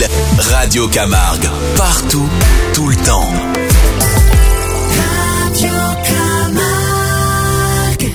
ville, Radio Camargue. Partout, tout le temps. Radio Camargue.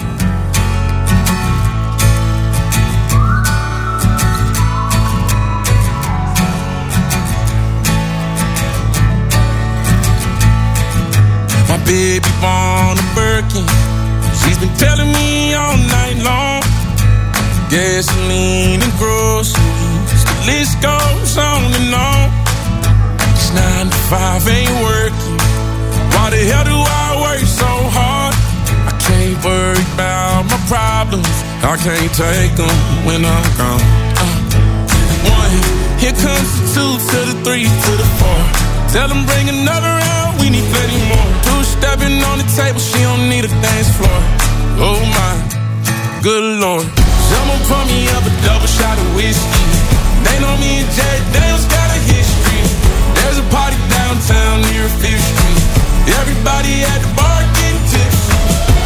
My baby born a Birkin. She's been telling me all night long. Gasoline and groceries, the list goes on and on. This 9 to 5 ain't working. Why the hell do I work so hard? I can't worry about my problems. I can't take them when I'm gone. 1, here comes the 2 to the 3 to the 4. Tell them bring another round, we need plenty more. 2 stepping on the table, she don't need a dance floor. Oh my, good Lord. Someone pour me up a double shot of whiskey. They know me and Jack Daniels got a history. There's a party downtown near 5th Street. Everybody at the bar getting tipsy.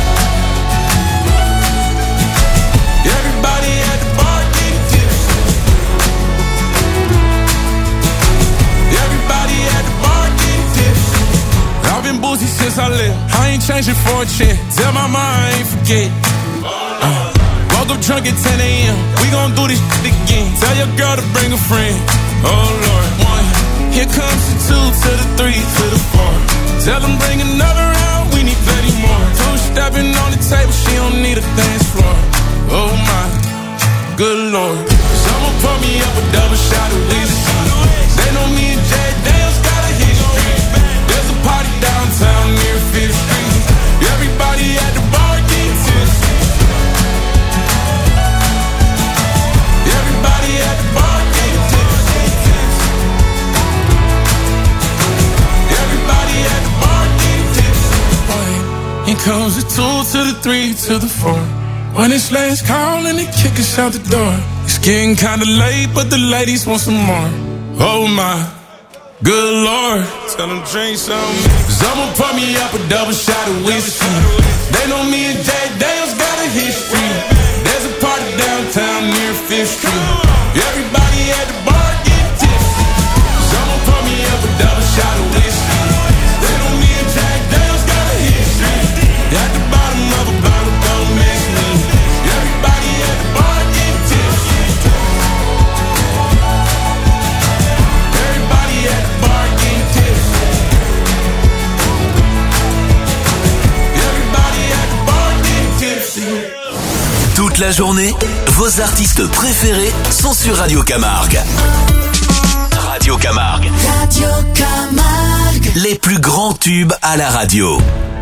Everybody at the bar getting tipsy. Everybody at the bar getting tipsy. I've been boozy since I left. I ain't changing for a check. Tell my mom I ain't forget. Woke up drunk at 10 a.m. We gon' do this shit again. Tell your girl to bring a friend. Oh Lord. 1, here comes the 2 to the 3 to the 4. Tell them bring another round, we need plenty more. 2 stepping on the table, she don't need a dance floor. Oh my, good Lord. Someone pour me up a double shot of whiskey. They know me and Jack Daniels got a history. There's a party downtown near 5th Street. Everybody at the bar getting tipsy. Everybody at the bar getting tipsy. Everybody at the bar getting tipsy. Here comes the 2 to the 3 to the 4. When it's last call and they kick us out the door. It's getting kinda late, but the ladies want some more. Oh my, good Lord. Tell them drink some. Someone pour me up a double shot of whiskey. They know me and Jack Daniels got a history. There's a party downtown near 5th Street. Everybody at the bar getting tipsy. Someone pour me up a double shot of whiskey. They know me and Jack Daniels got a history. At the bottom of a bottle, don't miss me. Everybody at the bar getting tipsy. Everybody at the bar getting tipsy. Everybody at the bar getting tipsy. Toute la journée, vos artistes préférés sont sur Radio Camargue. Radio Camargue. Radio Camargue. Les plus grands tubes à la radio.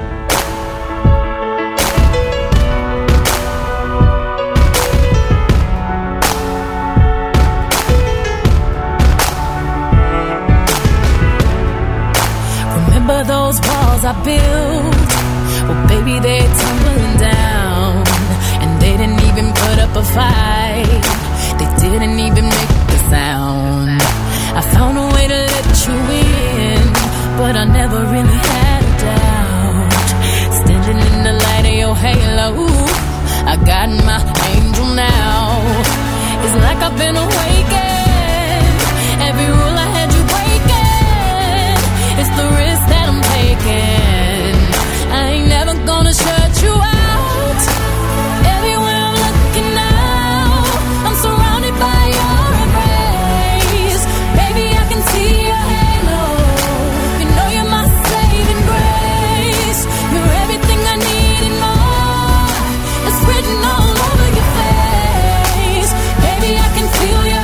Remember those walls I built? Well, baby, they're tumbling down. And they didn't even put up a fight. They didn't even make a sound. I found a way to let you in, but I never really had a doubt. Standing in the light of your halo, I got my angel now. It's like I've been awakened. Every rule I had you breaking. It's the risk that I'm taking. I ain't never gonna shut you out. Everywhere I'm looking now, I'm surrounded by your embrace. Baby, I can see your halo. You know you're my saving grace. You're everything I need and more. It's written all over your face. Baby, I can feel your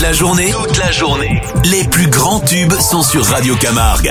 la journée, les plus grands tubes sont sur Radio Camargue.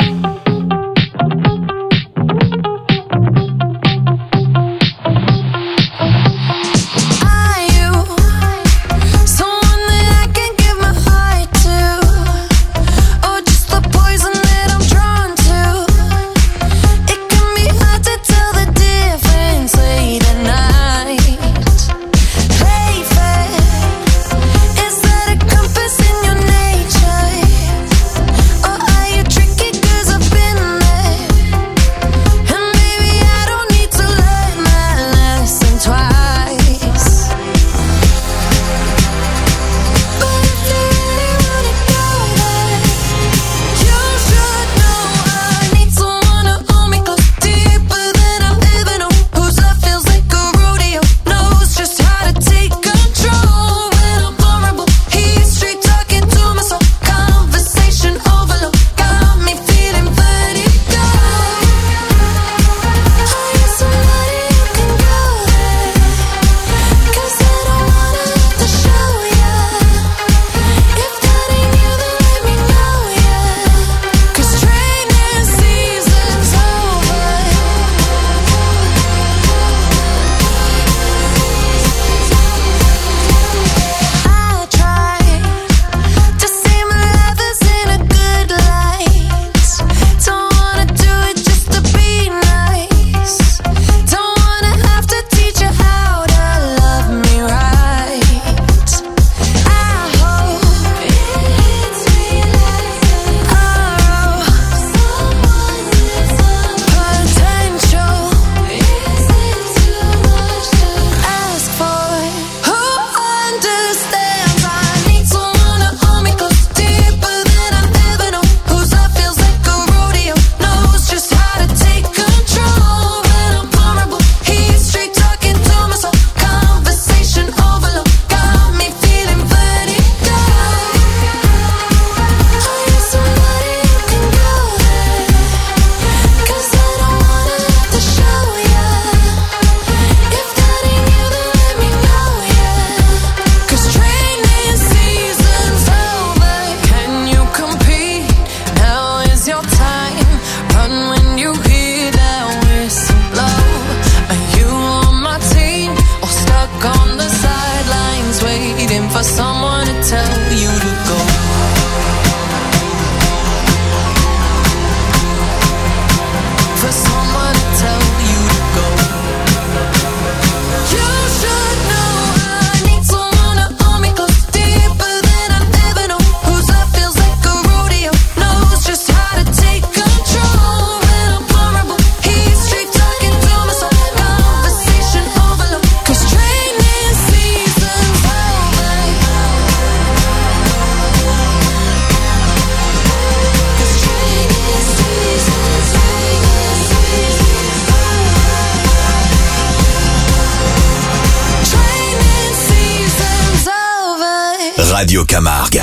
Radio Camargue.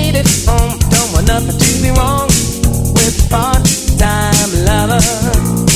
Nothing to be wrong with part-time lover.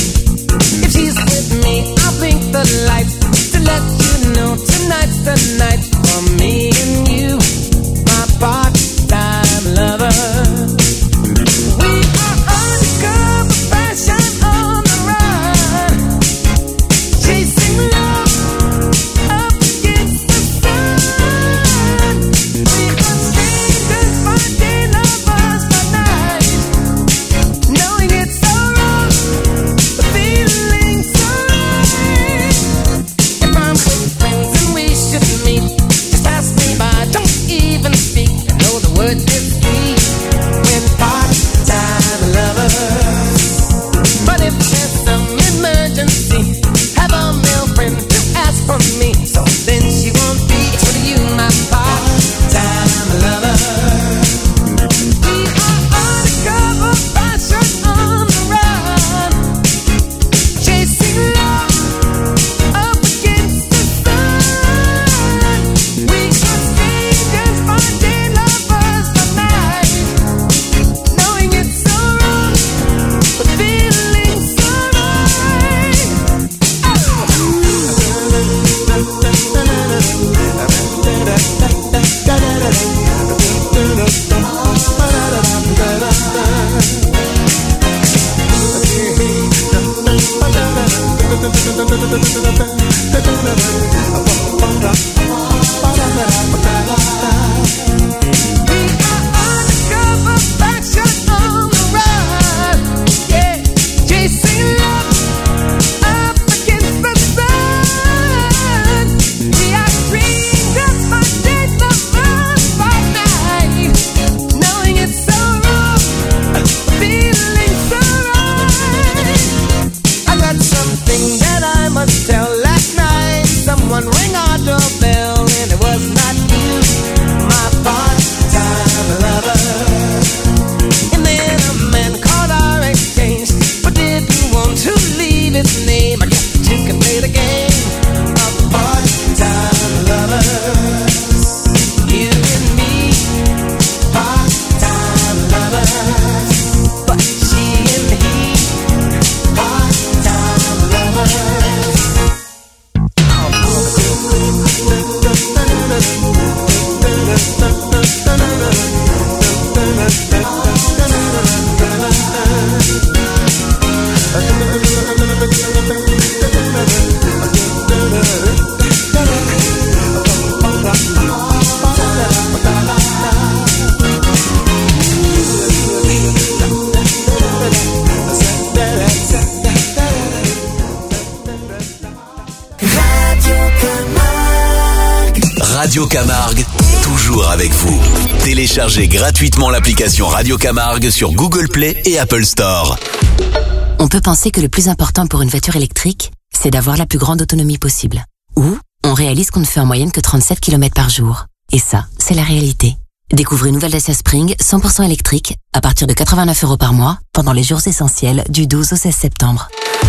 Radio Camargue, toujours avec vous. Téléchargez gratuitement l'application Radio Camargue sur Google Play et Apple Store. On peut penser que le plus important pour une voiture électrique, c'est d'avoir la plus grande autonomie possible. Ou on réalise qu'on ne fait en moyenne que 37 km par jour. Et ça, c'est la réalité. Découvrez une nouvelle Dacia Spring 100% électrique à partir de 89 € par mois pendant les jours essentiels du 12 au 16 septembre.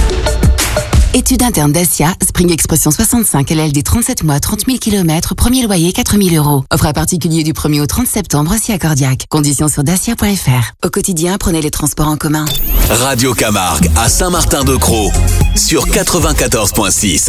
Étude interne Dacia, Spring Expression 65, LLD 37 mois, 30 000 km, premier loyer 4 000 €. Offre à particulier du 1er au 30 septembre, aussi à Cordiac. Conditions sur dacia.fr. Au quotidien, prenez les transports en commun. Radio Camargue à Saint-Martin-de-Crau sur 94.6.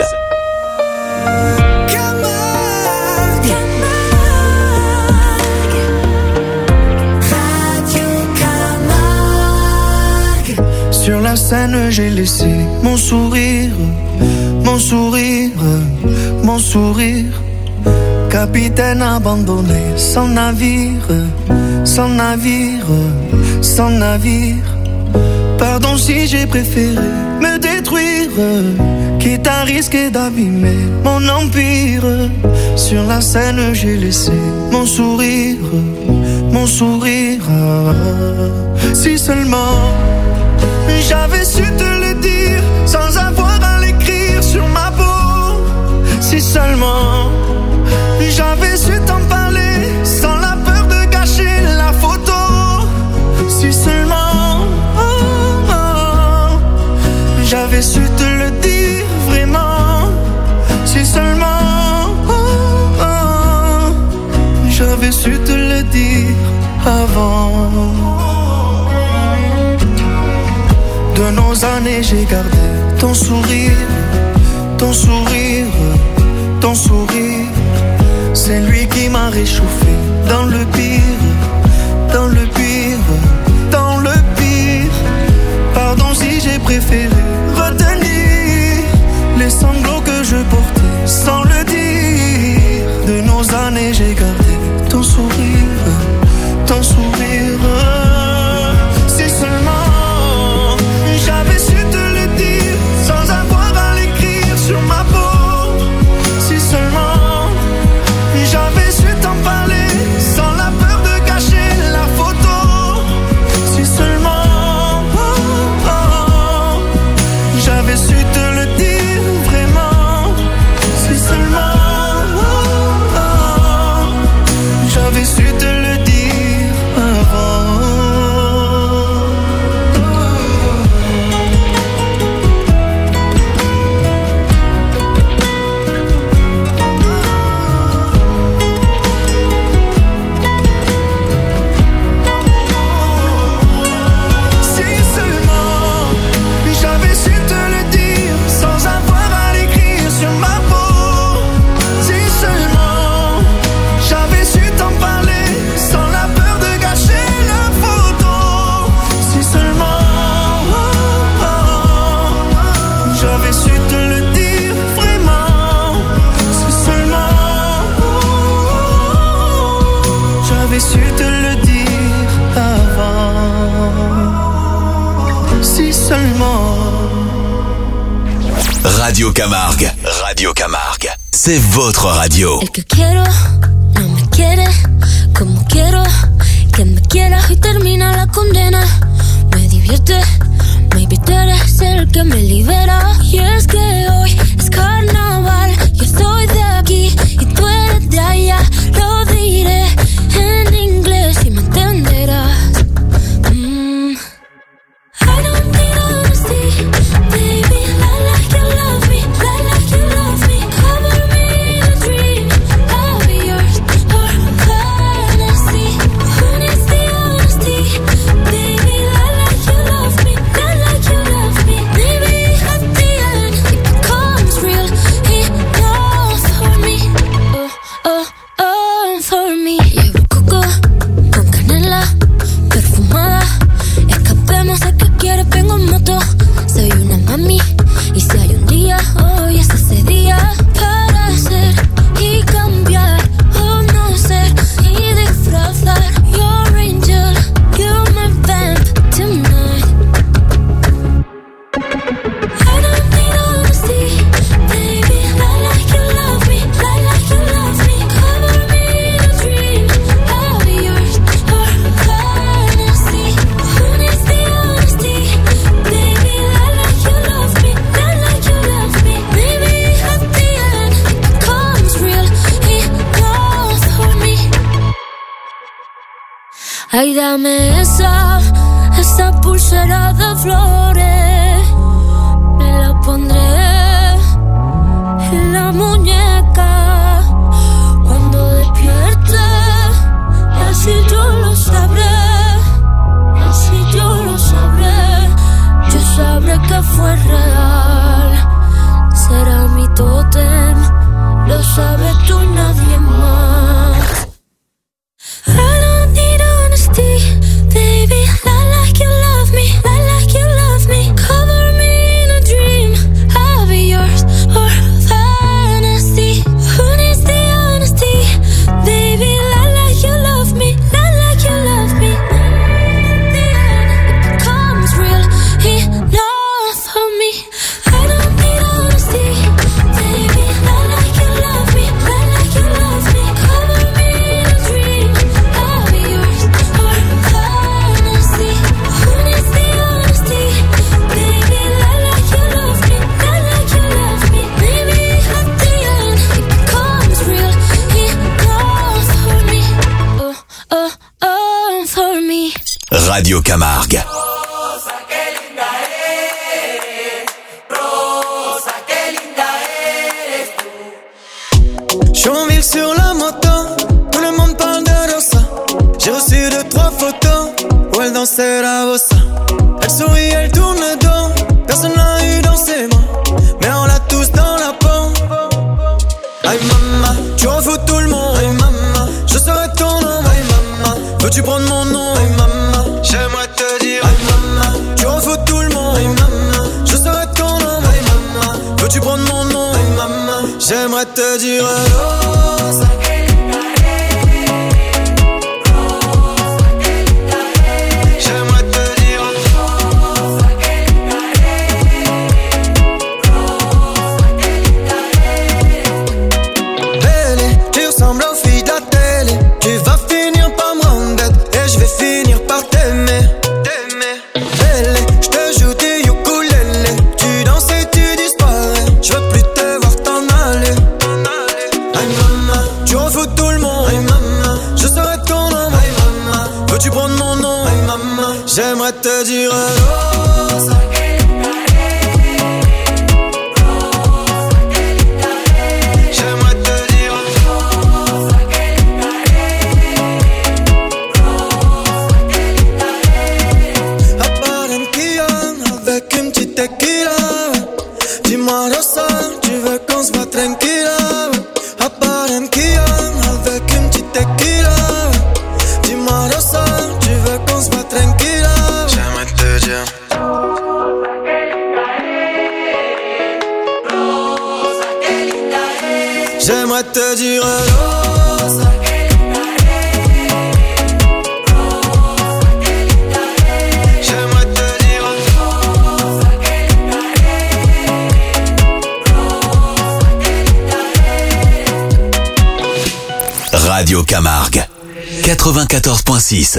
Sur la scène, j'ai laissé mon sourire, mon sourire, mon sourire. Capitaine abandonné, sans navire, sans navire, sans navire. Pardon si j'ai préféré me détruire, quitte à risquer d'abîmer mon empire. Sur la scène, j'ai laissé mon sourire, mon sourire. Si seulement j'avais su te le dire sans avoir à l'écrire sur ma peau. Si seulement j'avais su t'en parler sans la peur de gâcher la photo. Si seulement j'avais su te le dire vraiment. Si seulement j'avais su te le dire avant. De nos années j'ai gardé ton sourire, ton sourire, ton sourire. C'est lui qui m'a réchauffé dans le pire, dans le pire, dans le pire. Pardon si j'ai préféré retenir les sanglots que je portais sans le dire. De nos années j'ai gardé ton sourire, ton sourire. Si seulement j'avais su te le dire sans avoir à l'écrire sur ma peau. Si seulement j'avais su t'en parler sans la peur de gâcher la photo. Si seulement seulement. Radio Camargue. Radio Camargue. C'est votre radio. El que quiero no me quiere como quiero que me quiera y termina la condena. Me divierte, maybe tú eres el que me libera. Y es que hoy es carnaval. Yo soy de aquí y tú eres de allá. Lo diré en inglés y me entenderás. I don't need honesty, baby. Lie like you love me, lie like you love me. Cover me in a dream, I'll be yours for fantasy. Who needs the honesty, baby? Lie like you love me, lie like you love me. Maybe at the end it becomes real enough for me. Oh, for me. Llevo coco con canela perfumada. Escapemos a que quiere, vengo en moto. Soy una mami y si hay un día, hoy es ese día para ser y cambiar o no ser y disfrazar. Your angel, you're my vamp tonight. I don't need honesty, baby. Lie like you love me, lie like you love me. Cover me in a dream, I'll be yours for fantasy. Who needs the honesty, baby? Lie like you love me, lie like you love me. Maybe at the end it becomes real enough for me. Ay, dame esa pulsera de flores. Me la pondré en la muñeca cuando despierte. Y así yo lo sabré, así yo lo sabré. Yo sabré que fue real. Será mi tótem, lo sabes tú y nadie más. I don't need honesty, baby. Lie like you love me, lie like you love me. Cover me in a dream, I'll be yours for fantasy. Who needs the honesty, baby? Lie like you love me, lie like you love me. At the end, it becomes real enough for me. I don't need honesty, baby. Lie like you love me, lie like you love me. Cover me in a dream, I'll be yours for fantasy. Who needs the honesty, baby? Lie like you love me, lie like you love me. Maybe at the end it becomes real enough for me. Oh, for me. Radio Camargue. Je suis en ville sur la moto, tout le monde parle de Rosa. J'ai reçu 2-3 photos où elle dansait la bossa. Elle sourit, elle tourne le dos, personne n'a eu dans ses mains, mais on l'a tous dans la peau. Aïe maman, tu en fous tout le monde. Aïe maman, je serai ton nom. Aïe maman, veux-tu prendre mon nom? Aïe maman, j'aimerais te dire. Aïe maman, tu en fous tout le monde. Aïe maman, je serai ton nom. Aïe maman, veux-tu prendre mon nom? Aïe maman, j'aimerais te dire. Rosa, j'aimerais te dire. Belle, tu ressembles aux filles de la télé. Tu vas finir par me rendre bête et je vais finir par t'aimer. Belle, je te joue des ukulélés. Tu danses et tu disparais. Je veux plus te voir t'en aller. Aïe maman, tu en fous tout le monde. Aïe maman, je serai ton nom. Aïe maman, veux-tu prendre mon nom? Aïe maman, j'aimerais te dire. Rosa, j'aimerais te dire. À Barranquilla, avec une petite tequila. Dis-moi Rosa, tu veux qu'on se voit tranquilla. À Barranquilla, avec une petite tequila. Dis-moi Rosa, tu veux qu'on se voit tranquilla. J'aimerais te dire. J'aimerais te dire. Rosa, j'aimerais te dire. Radio Camargue. 94.6.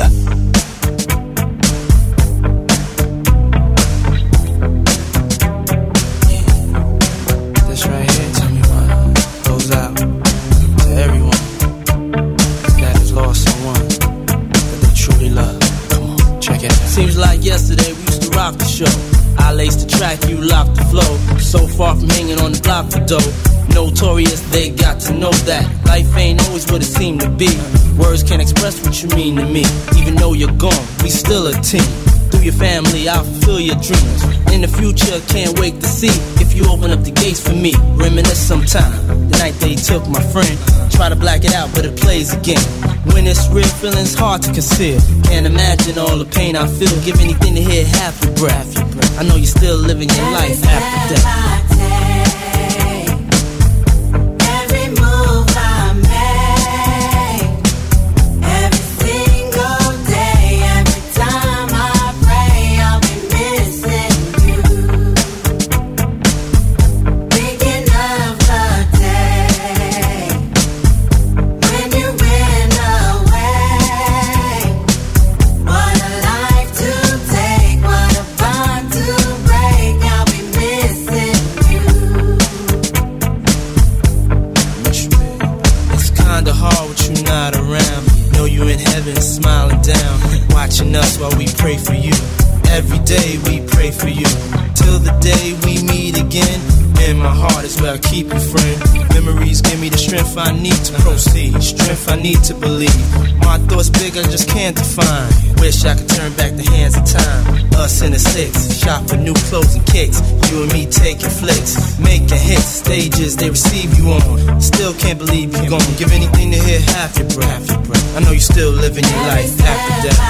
Seems like yesterday we used to rock the show. I laced the track, you locked the flow. So far from hanging on the block for dough. Notorious, they got to know that life ain't always what it seemed to be. Words can't express what you mean to me. Even though you're gone, we still a team. Through your family, I'll fulfill your dreams. In the future, can't wait to see if you open up the gates for me. Reminisce sometime, the night they took my friend. Try to black it out, but it plays again. When it's real, feeling's hard to conceal. Can't imagine all the pain I feel. Give anything to hear half your breath. I know you're still living your life after death. Us while we pray for you. Every day we pray for you. Till the day we meet again. In my heart is where I keep you, friend. Memories give me the strength I need to proceed. Strength I need to believe. My thoughts big, I just can't define. Wish I could turn back the hands of time. Us in the six, shop for new clothes and kicks. You and me taking flicks, making hits. Stages they receive you on. Still can't believe you're gone. Give anything to hear half your breath. I know you're still living your life after death.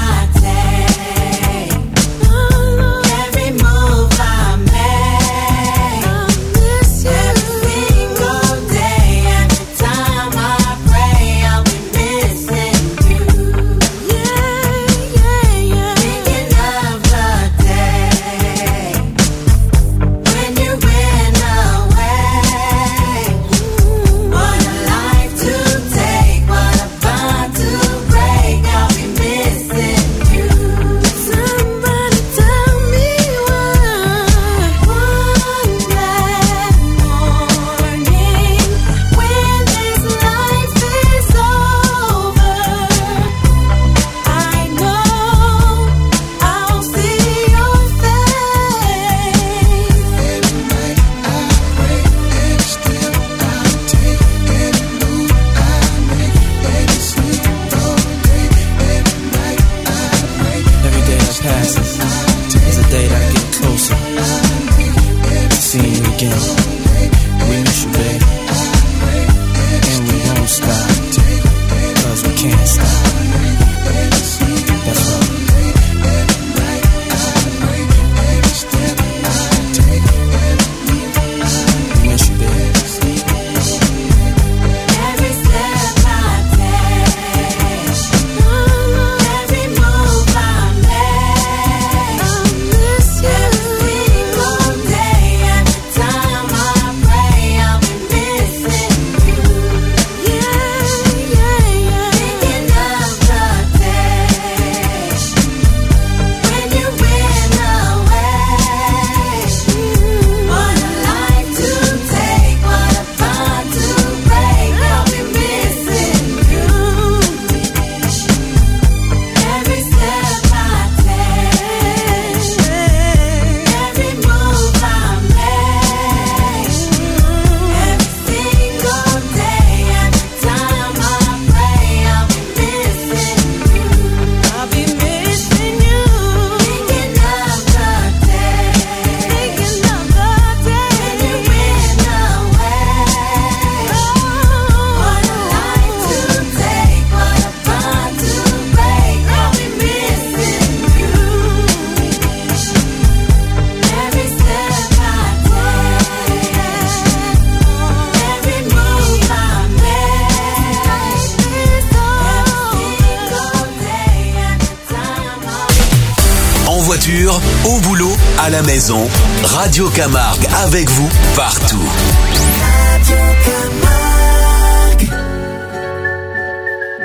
Au boulot, à la maison, Radio Camargue avec vous partout. Radio Camargue.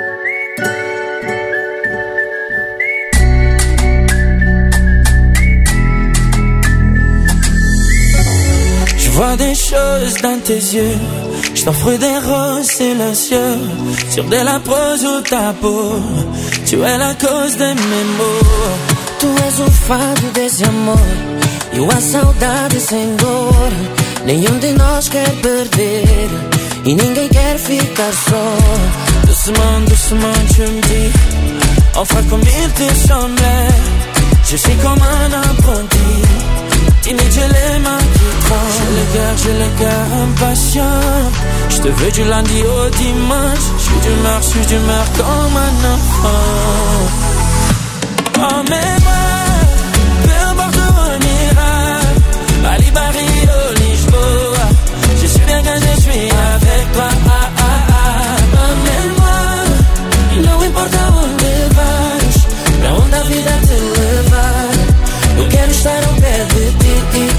vois des choses dans tes yeux. Je t'offre des roses silencieux sur de la prose ou ta peau. Tu es la cause de mes maux. Tu és o fado desse amor e a saudade sem dor. Nenhum de nós quer perder e ninguém quer ficar só. Doucement, doucement, tu me dis enfin comme il te semblait. Je suis comme un apprenti, timide, j'ai les mains qui tremblent. J'ai le cœur impatient. Je te veux du lundi au dimanche. Je suis d'humeur comme un enfant. Emmène-moi, peu importe où on ira, Bali, Paris, Lisboa. Je suis bien quand je suis avec toi. Emmène-moi, não importa onde vais, pra onde a vida te levar. Eu quero estar ao pé de ti.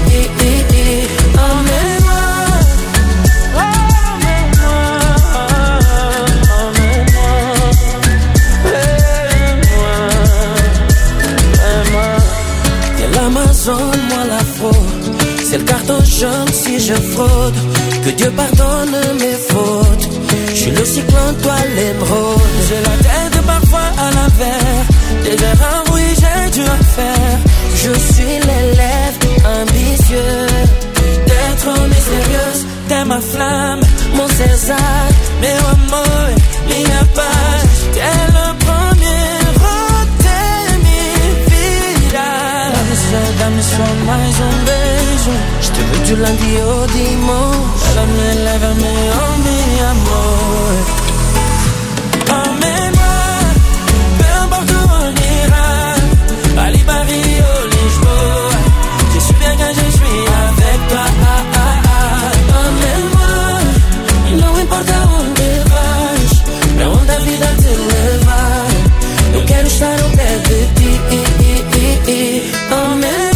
Emmène-moi, l'Amazone, moi l'afro. C'est le carton jaune si je fraude. Que Dieu pardonne mes fautes. Je suis le cyclone, toi l'émeraude. J'ai la tête parfois à l'envers. Des erreurs, oui, j'ai dû en faire. Je suis l'élève ambitieux d'être mystérieuse. T'es ma flamme, mon César. Meu amor, minha paz. T'es le premier dá-me só mais beijo. Je te veux du lundi au dimanche. Lève-me, oh mi amor. Emmène-moi, peu importe où on ira, Bali, Paris, Lisboa. Je suis bien quand je suis avec toi. Emmène-moi, não importa onde vais, pra onde a vida te levar. Eu quero estar ao pé de ti. Emmène-moi.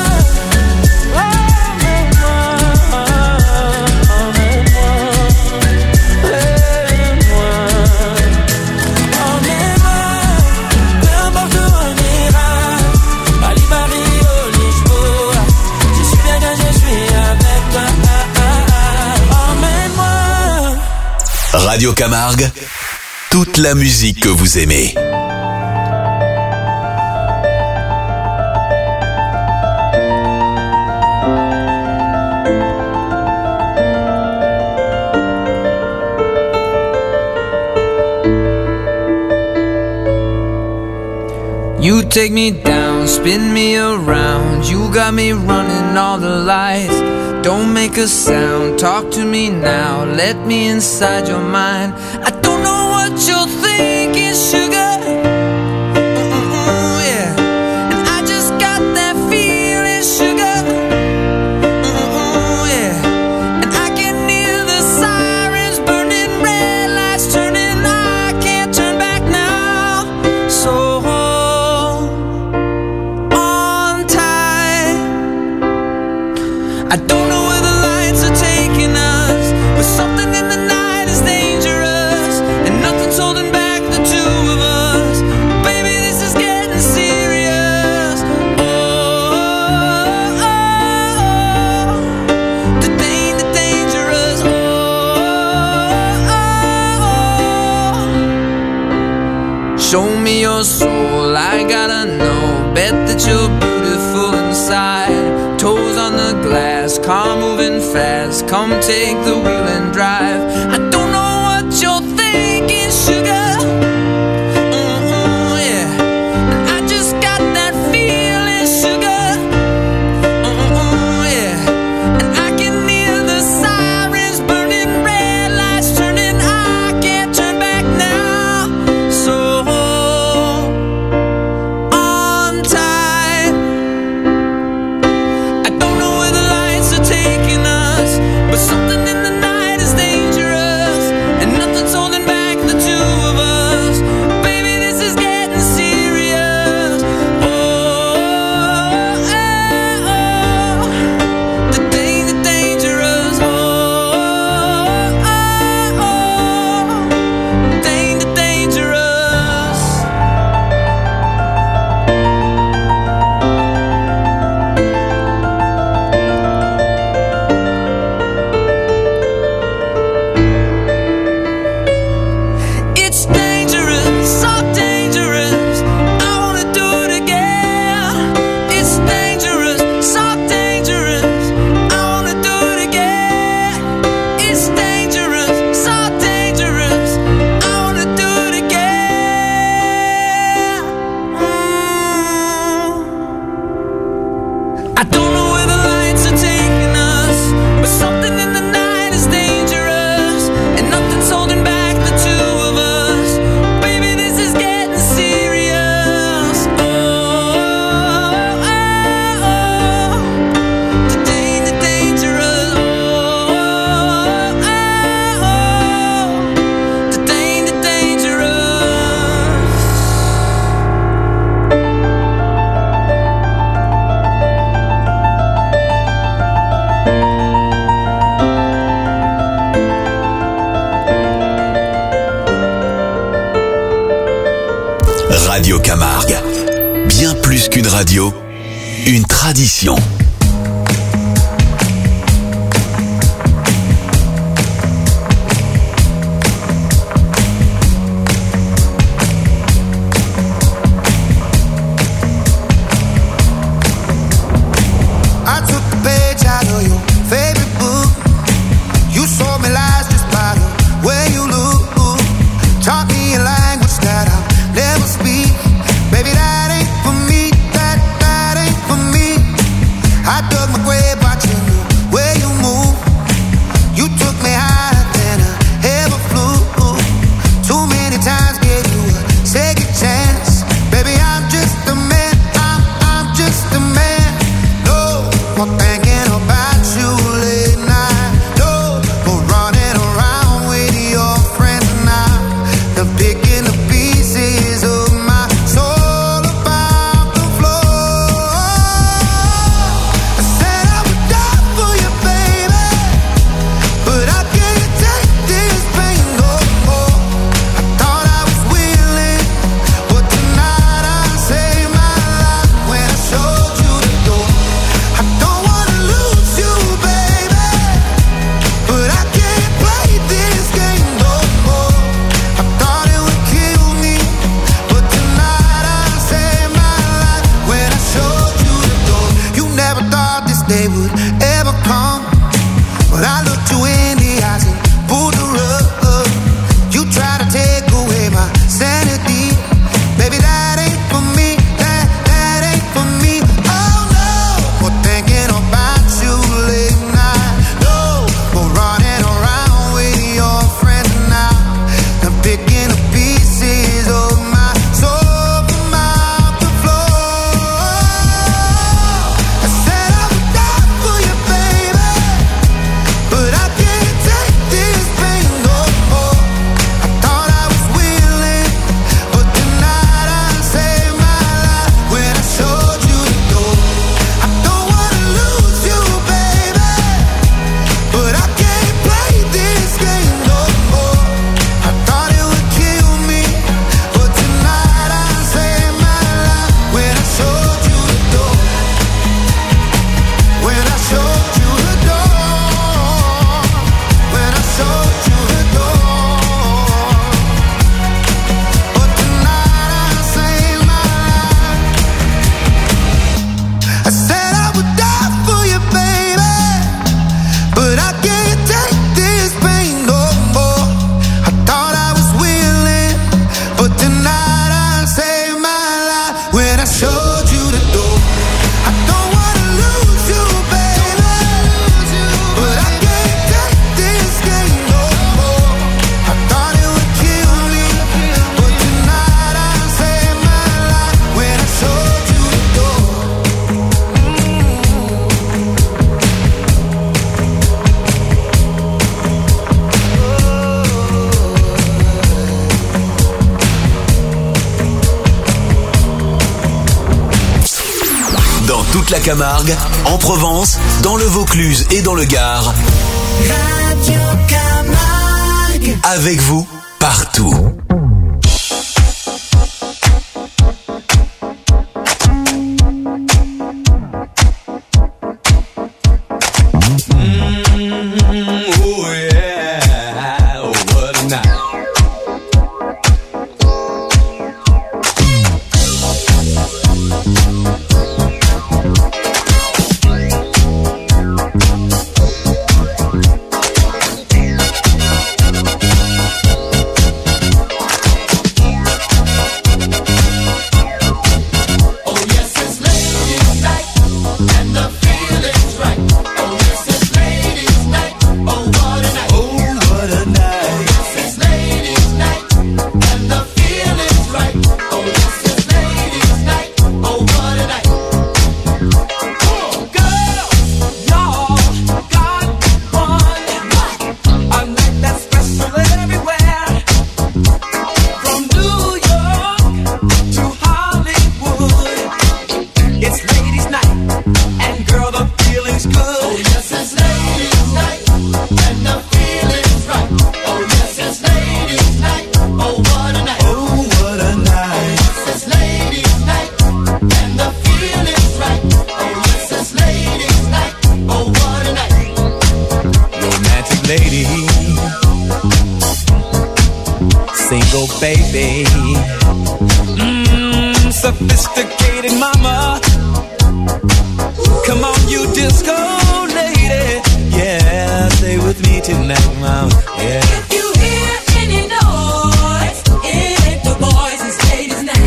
Radio Camargue, toute la musique que vous aimez. You take me down, spin me around. You got me running all the lights. Don't make a sound, talk to me now. Let me inside your mind. I don't know what you're thinking, sugar. Yeah. And I just got that feeling, sugar. Yeah. And I can hear the sirens burning, red lights turning. I can't turn back now. So hold on tight. I don't know where the lights are taking us, but something in the night is dangerous, and nothing's holding back the two of us. Baby, this is getting serious. Oh, the dangerous. Show me your soul, I gotta know. Bet that you're beautiful inside. Toes on the glass, car moving fast. Come take the wheel and drive. I don't know what you're thinking, sugar. Yeah. And I just got that feeling, sugar. Yeah. And I can hear the sirens burning, red lights turning. I can't turn back now. So hold on tight. I don't know where the lights are taking us, but something in the night is dangerous, I don't know where the lights are taking us, but something in the night is dangerous, and nothing's holding back the two of us. Baby, this is getting serious. Oh, oh, oh, oh. The dangerous. Oh, oh, oh, the dangerous. Radio Camargue. Bien plus qu'une radio, une tradition. I took the page out of your favorite book. You sold me lies just by the way you look. Taught me a language that I'll never speak. Baby, that ain't for me. That ain't for me. I dug my grave watching the way you move. You took me higher than I ever flew. Too many times gave you a second chance. Baby, I'm just a man. I'm just a man. No more thinking about you late night. No more running around with your friends now. The picking the pieces of my soul about the floor. I said I would die for you, baby, but I can't take this pain no more. I thought I was willing, but tonight I saved my life when I showed you the door. I don't wanna lose you, baby, but I can't play this game no more. I thought it would kill me, but tonight I saved my life when I showed you the door. You never thought this day would ever come, but I looked you in the eyes and pulled the rug. You tried to take away my sanity. Baby, that ain't for me. That ain't for me. Oh no, more thinking about you late night. No more running around with your friends now. I'm picking the pieces of my soul from out the floor. I said I would die for you, baby, but I can't take this pain no more. I thought I was willing, but tonight I saved my life when I showed you the door. I don't wanna lose you, baby, but I can't play this game no more. I thought it would kill me, but tonight I saved my life when I showed you the door. When I showed you the door. When I showed you the door. But tonight I saved my life. I said I would die for you, baby, but I can't take this pain no more. I thought I was willing, but tonight I saved my life when I showed you the door. I don't wanna lose you, baby, but I can't take this game no more. I thought it would kill me, but tonight I saved my life when I showed you the door. Dans toute la Camargue, en Provence, dans le Vaucluse et dans le Gard. Radio Camargue. Avec vous, partout. Oh yeah, what a night. lady, single baby, sophisticated mama. Come on, you disco lady, yeah, stay with me tonight, mama, yeah. If you hear any noise, it ain't the boys and ladies now.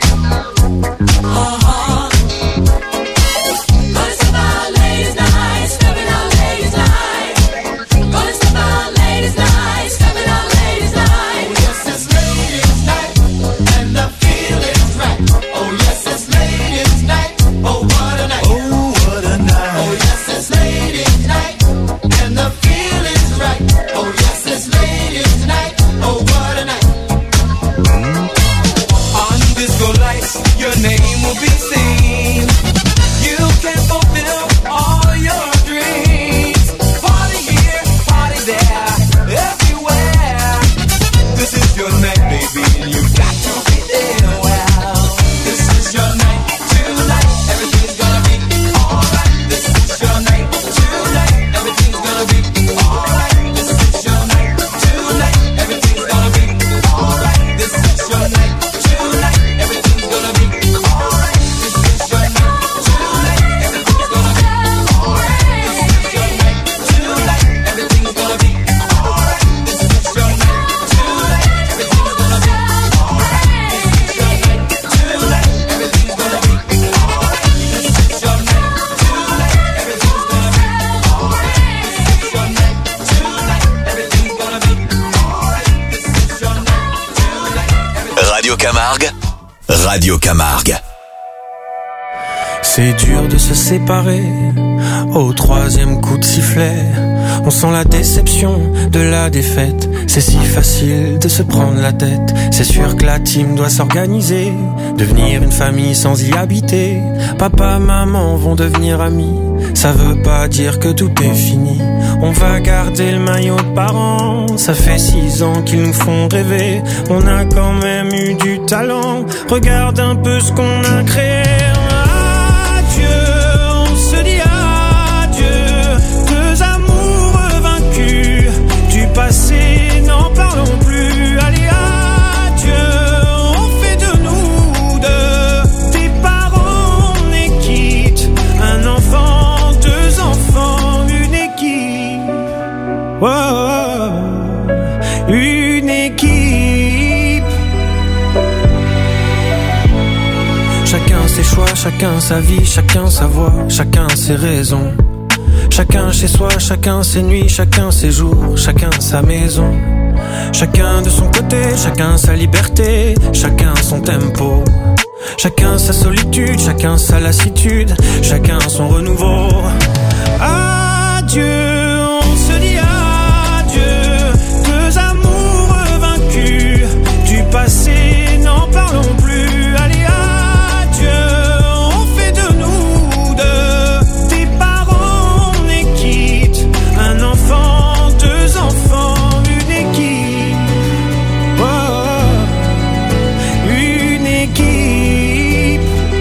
Gonna step out ladies night, stepping out ladies night. Gonna step out ladies night, stepping out ladies night. Oh yes, it's ladies night, and the feeling's right. Oh yes, it's ladies night. Oh what a night. Oh what a night. Oh yes, it's ladies night, and the feeling's right. Oh yes, it's ladies night. Oh what a night. On disco lights, your name will be seen. You can fulfill all your dreams. Party here, party there, everywhere. This is your night, baby, and you've got to be there. Well, this is your night tonight. Everything's gonna be alright. This is your night tonight. Everything's gonna be alright. This is your night tonight. Everything's gonna be alright. This is your night tonight. Everything's gonna be alright. This is your night tonight. Everything's gonna be alright. This is your night tonight. Everything's gonna be alright. This is your night tonight. Everything's gonna be alright. This is your night tonight. Everything's gonna be alright. This is your night tonight. Everything's gonna be alright. This is your night tonight. Everything's gonna be alright. This is your night tonight. Radio Camargue. Radio Camargue. C'est dur de se séparer au troisième coup de sifflet. On sent la déception de la défaite. C'est si facile de se prendre la tête. C'est sûr que la team doit s'organiser, devenir une famille sans y habiter. Papa, maman vont devenir amis. Ça veut pas dire que tout est fini. On va garder le maillot de parents. Ça fait 6 ans qu'ils nous font rêver. On a quand même eu du talent. Regarde un peu ce qu'on a créé. Adieu, on se dit adieu. Deux amoureux vaincus. Du passé, n'en parlons plus. Allez, adieu, on fait de nous deux. Tes parents, on est quitte. Un enfant, 2 enfants, une équipe. Oh, une équipe. Chacun ses choix, chacun sa vie, chacun sa voix, chacun ses raisons. Chacun chez soi, chacun ses nuits, chacun ses jours, chacun sa maison. Chacun de son côté, chacun sa liberté, chacun son tempo. Chacun sa solitude, chacun sa lassitude, chacun son renouveau. Adieu, on se dit adieu. Deux amoureux vaincus. Du passé, n'en parlons plus. Allez, adieu, on fait de nous deux. Tes parents, on est quitte. Un enfant, 2 enfants, une équipe. Oh, une équipe.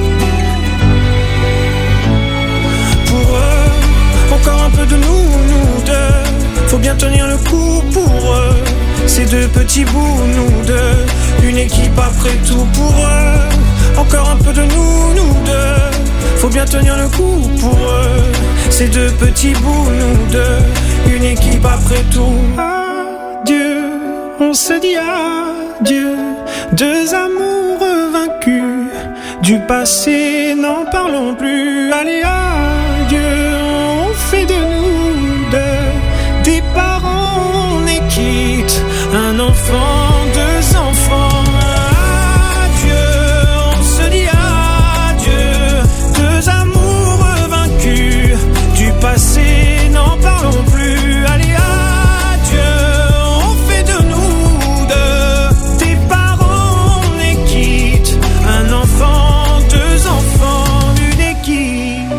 Pour eux, encore un peu de nous deux. Faut bien tenir le coup pour eux. Ces 2 petits bouts, nous deux. Une équipe après tout pour eux. Encore un peu de nous deux. Faut bien tenir le coup pour eux. Ces 2 petits bouts, nous deux. Une équipe après tout. Adieu, on se dit adieu. 2 amoureux vaincus. Du passé, n'en parlons plus. Allez, adieu, on fait de nous deux. Des parents, on est quitte. Un enfant, 2 enfants. Adieu, on se dit adieu. 2 amoureux vaincus. Du passé, n'en parlons plus. Allez, adieu, on fait de nous deux. Tes parents, on est quitte. Un enfant, 2 enfants, une équipe.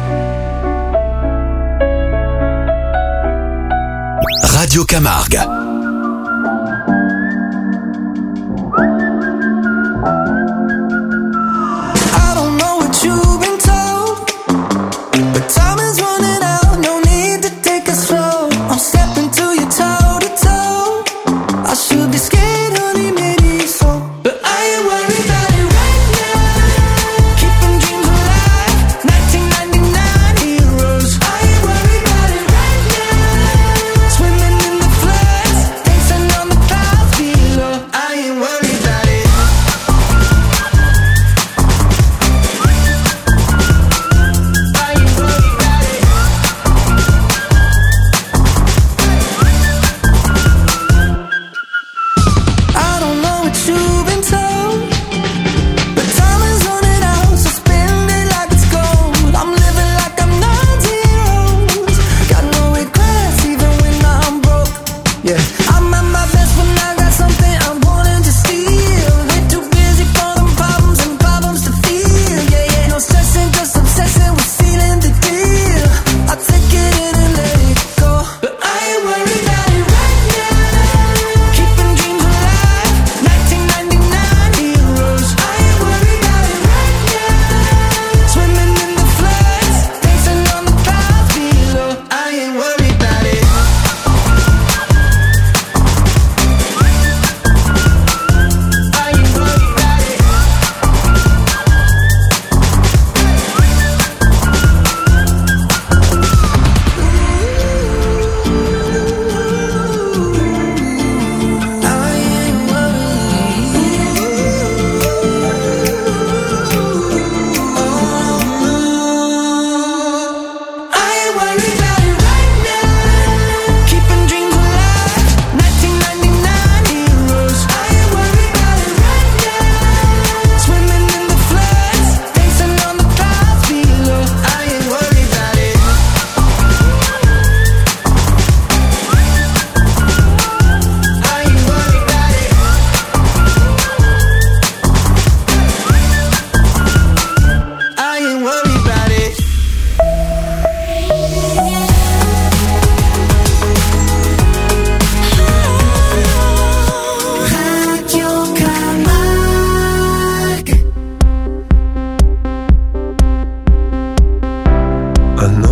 Radio Camargue. I don't know what you've been told, but time is running out. No need to take it slow. I'll step into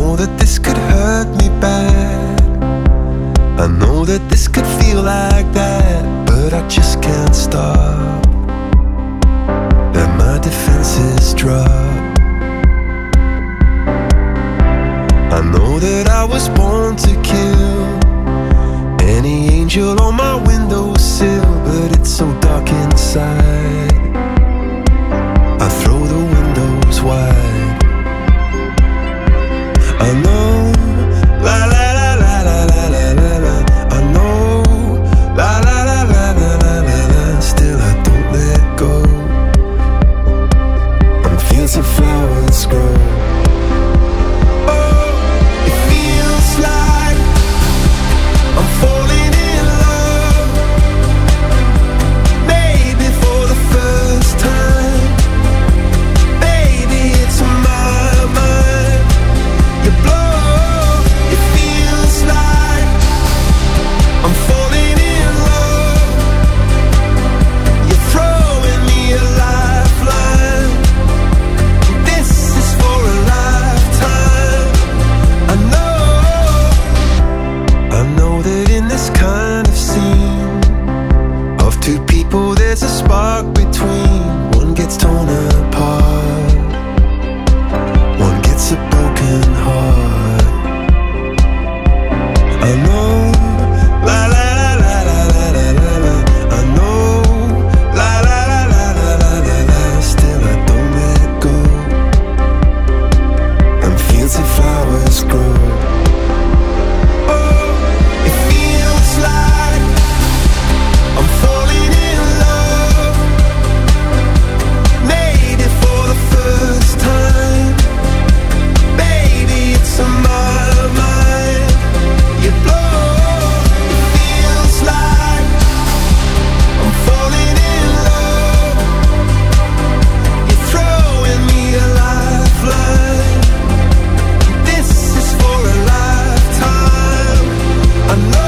know that this could hurt me bad. I know that this could feel like that, but I just can't stop. Let my defenses drop. I know that I was born to kill any angel on my windowsill, but it's so dark inside. I throw the windows wide. I know, la la la la la la la la la. I know, la la la la la la la la. Still I don't let go. I'm fields of flowers grow. Oh, it feels like I'm falling in love. Maybe for the first time. Baby, it's my mind. You blow. It feels like I'm falling in love. You're throwing me a lifeline. This is for a lifetime. I know that in this kind of scene of two people there's a spark between. One gets torn apart, one gets a broken heart. I know, la la la la la la la la. I know, la la la la la la la la. Still I don't let go. And fields of flowers grow. Oh, it feels like I'm falling in love. Made it for the first time. Baby, it's on my mind. You blow. It feels like I'm falling in love. You're throwing me a lifeline. This is for a lifetime. I know.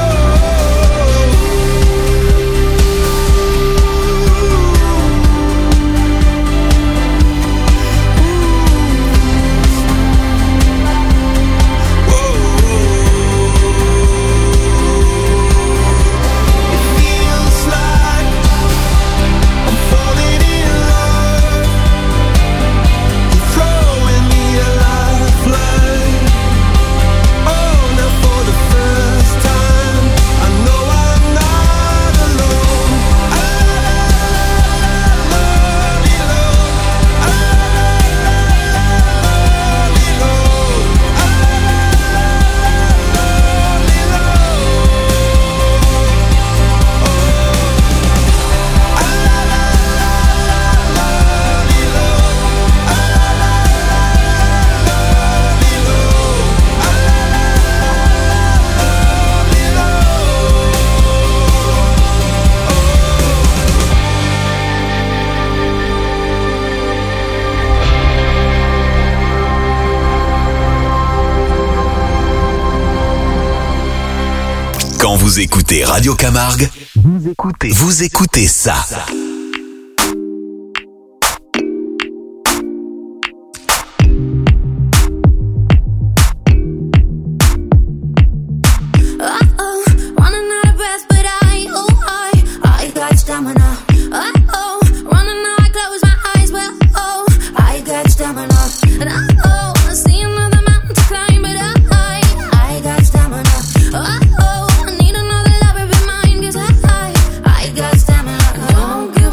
It feels like I'm falling in love. You're throwing me a lifeline. Oh, now for the first time, I know I'm not alone. Quand vous écoutez Radio Camargue, vous écoutez ça. Uh-oh, running out of breath, but I got stamina. Uh-oh, running out, I close my eyes, well, oh, I got stamina. And uh-oh, I see another mountain to climb, but I got stamina. Uh-oh, I need another lover of mine, 'cause I got stamina. Don't give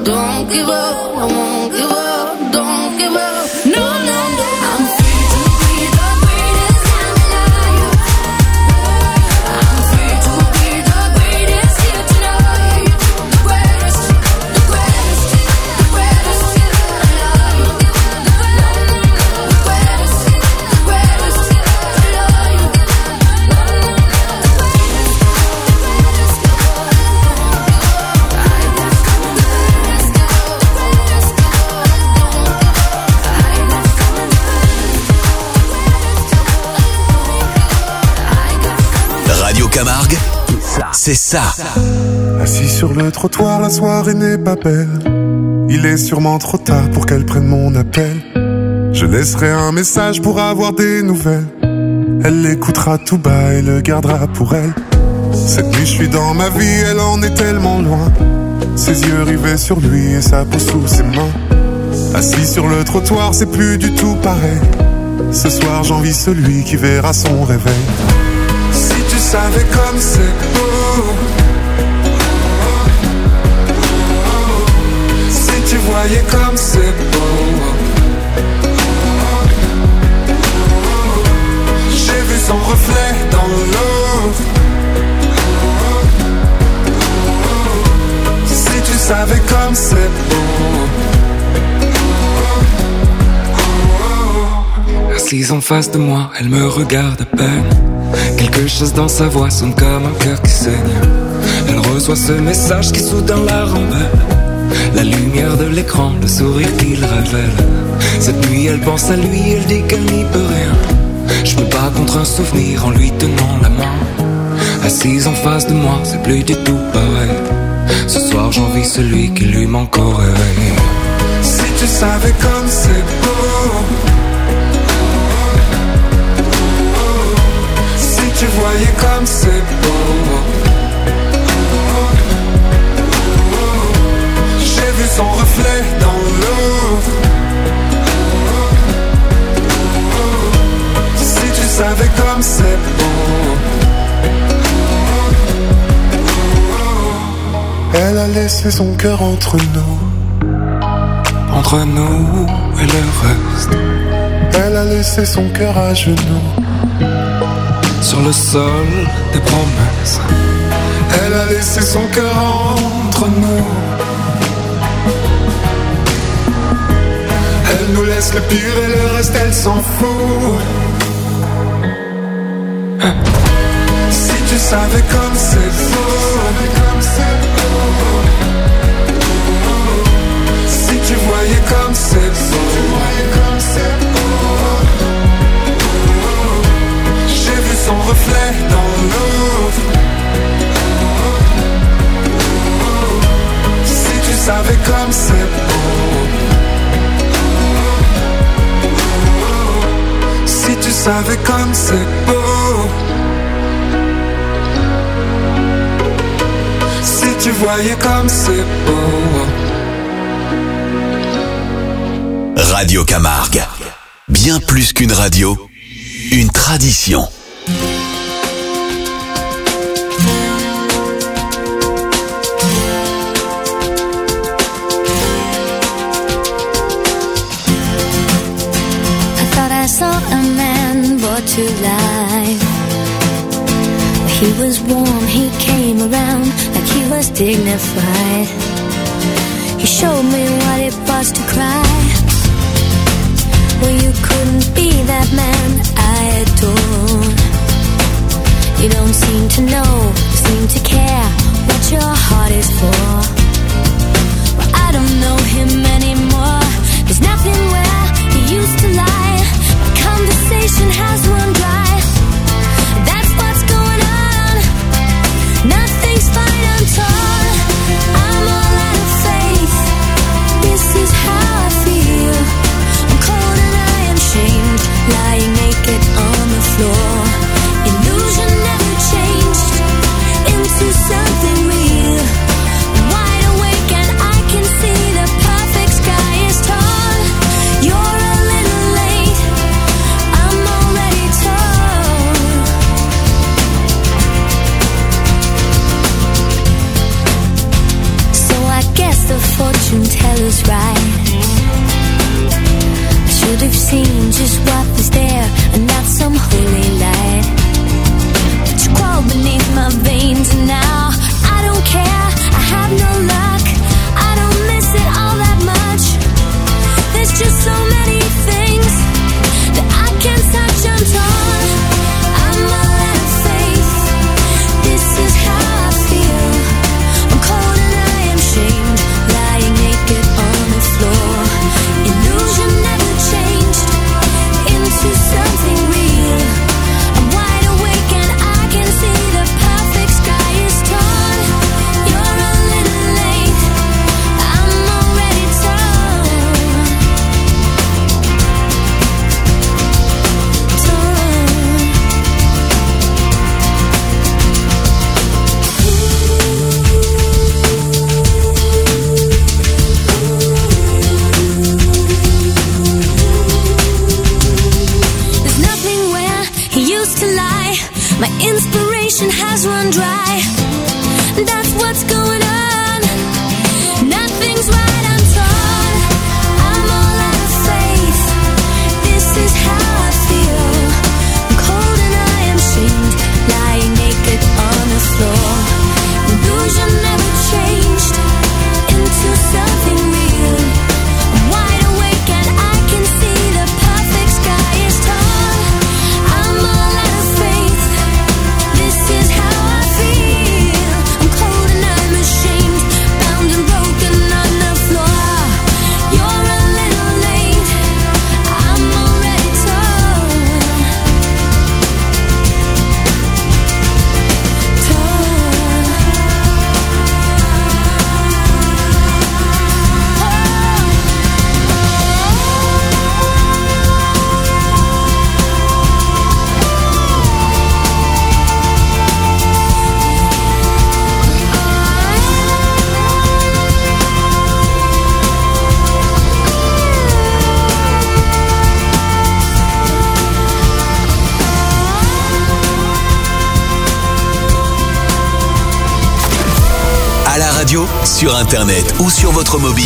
don't give up, I won't give up, don't give up. No, no, no. I'm free to be the greatest I'm alive. I'm free to be the greatest here tonight. The greatest, the greatest, the greatest alive. The greatest, the greatest alive. Radio Camargue, c'est ça. Assis sur le trottoir, la soirée n'est pas belle. Il est sûrement trop tard pour qu'elle prenne mon appel. Je laisserai un message pour avoir des nouvelles. Elle l'écoutera tout bas et le gardera pour elle. Cette nuit je suis dans ma vie, elle en est tellement loin. Ses yeux rivés sur lui et sa peau sous ses mains. Assis sur le trottoir, c'est plus du tout pareil. Ce soir j'envie celui qui verra son réveil. Si tu savais comme c'est beau, si tu voyais comme c'est beau. J'ai vu son reflet dans l'eau. Si tu savais comme c'est beau. Assise en face de moi, elle me regarde à peine. Quelque chose dans sa voix sonne comme un cœur qui saigne. Elle reçoit ce message qui soudain la rend belle. La lumière de l'écran, le sourire qu'il révèle. Cette nuit elle pense à lui, elle dit qu'elle n'y peut rien. Je me bats contre un souvenir en lui tenant la main. Assise en face de moi, c'est plus du tout pareil. Ce soir j'envie celui qui lui manque au réveil. Si tu savais comme c'est beau. Si tu voyais comme c'est beau. J'ai vu son reflet dans l'eau. Si tu savais comme c'est beau. Elle a laissé son cœur entre nous. Entre nous et le reste. Elle a laissé son cœur à genoux. Sur le sol des promesses. Elle a laissé son cœur entre nous. Elle nous laisse le pire et le reste elle s'en fout. Si tu savais comme c'est beau. Si tu voyais comme c'est beau. J'ai vu son reflet dans l'eau. Si tu savais comme c'est beau. Si tu savais comme c'est beau. Si tu voyais comme c'est beau. Radio Camargue. Bien plus qu'une radio, une tradition. I thought I saw a man brought to life. He was warm, he came around like he was dignified. He showed me what it was to cry. Well, you couldn't be that man I adore. You don't seem to know, seem to care what your heart is for. Well, I don't know him anymore. There's nothing where he used to lie. My conversation has run dry. That's what's going on. Nothing's fine, I'm torn. I'm all out of faith. This is how I feel. fortune teller's right. I should have seen just what was there and not some holy light. But you crawl beneath my veins and now I don't care, I have no luck, I don't miss it all that much. There's just so many things that I can't touch, I'm torn, I'm all out of faith. This is how I feel, I'm cold and I am shamed, lying naked on the floor. Illusion never changed into something real. I'm wide awake and I can see the perfect sky is torn. You're a little late, I'm already torn. There's nothing where he used to lie. My inspiration has run dry. That's what's going on. Nothing's right, I'm torn. I'm all out of faith. This is how I feel. I'm cold and I am shamed, lying naked on the floor. Illusion never changed into something real. I'm wide awake and I can see the perfect sky is torn. I'm all out of faith. This is how I feel. I'm cold and I'm ashamed, bound and broken on the floor. You're a little late, I'm already torn. À la radio, sur internet ou sur votre mobile,